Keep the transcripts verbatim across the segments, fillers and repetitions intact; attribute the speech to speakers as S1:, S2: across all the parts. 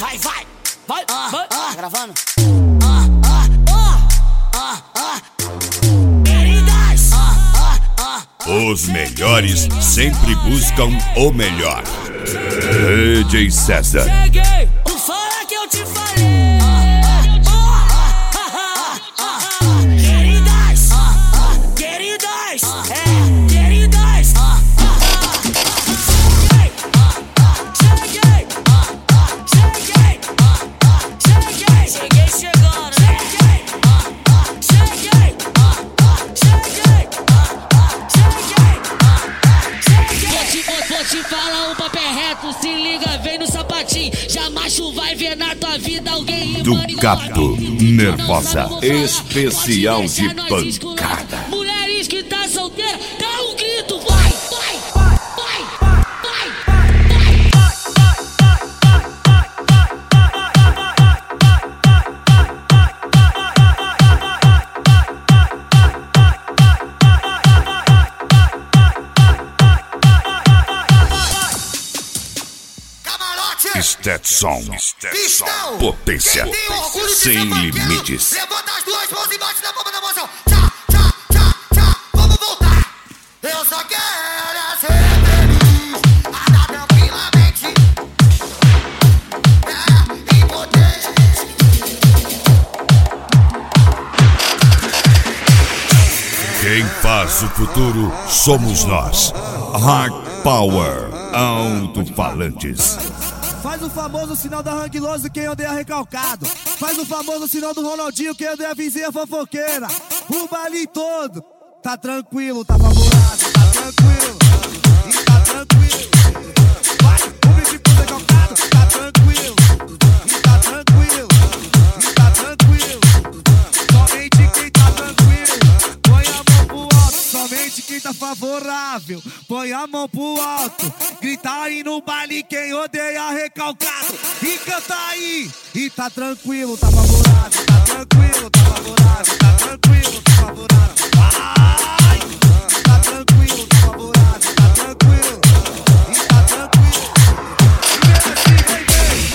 S1: vai, vai, vai, ah, vai. Ah, tá gravando?
S2: Os melhores sempre buscam o melhor. D J César.
S1: Cheguei, não fala que eu te falei. Queridas, queridas, é, queridas. Cheguei, cheguei, cheguei, cheguei, cheguei chegando. Cheguei, cheguei, cheguei.
S3: Vou te falar um papel reto, se liga, vem no sapatinho. Já macho vai ver na tua vida alguém
S2: Do Cato, Nervosa, especial de pancada.
S3: Mulheres que tá solteira, dá um grito, vai, vai, vai, vai,
S2: Stetson, Stetson, potência sem limites.
S4: Levanta as duas mãos e bate na palma da moção. Tchá, tchá, tchá, tchá, vamos voltar. Eu só quero é ser feliz, andar tranquilamente, é, e poder.
S2: Quem faz o futuro somos nós. Hard Power, alto-falantes.
S5: Faz o famoso sinal da Ranguiloso, quem odeia recalcado. Faz o famoso sinal do Ronaldinho, quem odeia a vizinha fofoqueira. O baile todo tá tranquilo, tá favorável, tá tranquilo. E tá tranquilo. Vai, o bicho pro recalcado, tá tranquilo. E tá tranquilo. E tá tranquilo. Somente quem tá tranquilo, põe a mão pro alto. Somente quem tá favorável, põe a mão pro alto. Grita aí no baile quem odeia recalcado. E canta aí. E tá tranquilo, tá favorável, tá tranquilo, tá favorável, tá tranquilo, tá favorável. Vai! Tá tranquilo, tá favorável, tá tranquilo. E tá tranquilo. E vem assim,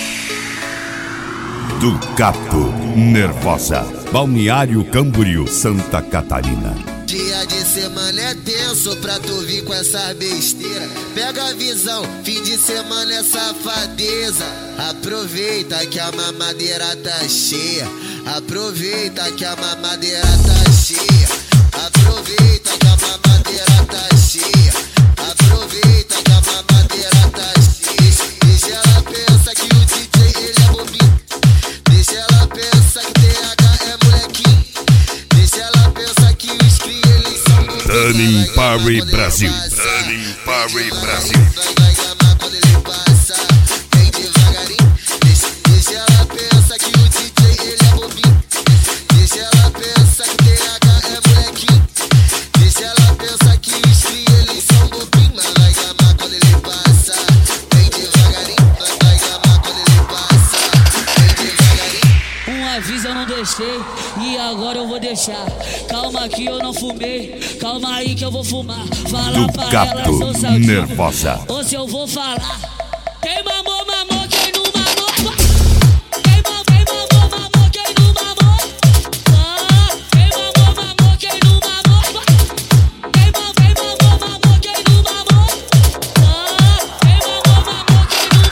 S5: vem, vem.
S2: Do Cato, Nervosa, Balneário Camboriú, Santa Catarina.
S4: Dia de semana é tenso pra tu vir com essa besteira. Pega a visão, fim de semana é safadeza. Aproveita que a mamadeira tá cheia. Aproveita que a mamadeira tá cheia. Aproveita que a mamadeira tá cheia. Aproveita que a mamadeira tá cheia. Deixa ela pensar que o D J ele é bobinho. Deixa ela pensar que T H é molequinho. Deixa ela pensar que os cria eles são bobinhos.
S2: Turning Party Brasil. Turning Party Brasil.
S4: Vai gamar quando ele passa, vem devagarinho. Deixa, deixa ela pensar que o D J ele é bobinho. Deixa ela pensar que T H é molequinho. Deixa ela pensar que os cria eles são bobinhos. Mas vai gamar quando ele passa, vem devagarinho. Vai, vai gamar quando ele passa, vem devagarinho.
S3: Um aviso eu não deixei e agora eu vou deixar. Calma que eu não fumei, calma aí que eu vou fumar. Fala
S2: Do
S3: pra
S2: Cato,
S3: ela, sou saltivo.
S2: Nervosa.
S3: Ou se eu vou falar. Quem mamou, mamou, quem não mamou. Quem mamou, quem mamou, mamou, quem não mamou. Ah, quem mamou, mamou, quem não mamou. Quem mamou, quem mamou, mamou, quem não mamou. Ah, quem mamou, mamou,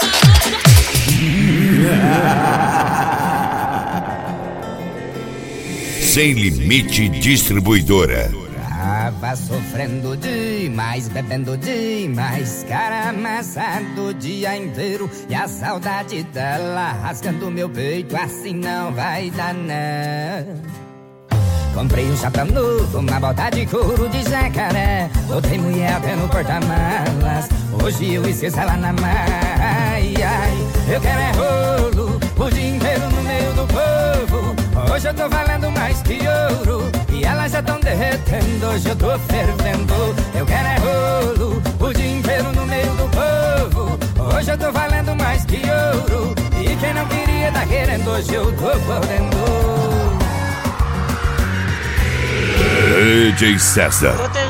S3: quem não mamou.
S2: Sem Limite Distribuidora.
S6: Tava sofrendo demais, bebendo demais, cara amassado o dia inteiro. E a saudade dela rasgando meu peito, assim não vai dar não. Comprei um chapéu novo, uma bota de couro de jacaré. Botei mulher até no porta-malas, hoje eu esqueço ela na mão. Ai, ai, eu quero é rolo, o dia inteiro no meio do povo. Hoje eu tô valendo mais que ouro, e elas já tão derretendo, hoje eu tô fervendo. Eu quero é rolo, o dia inteiro no meio do povo. Hoje eu tô valendo mais que ouro, e quem não queria tá querendo, hoje eu tô podendo.
S2: D J César.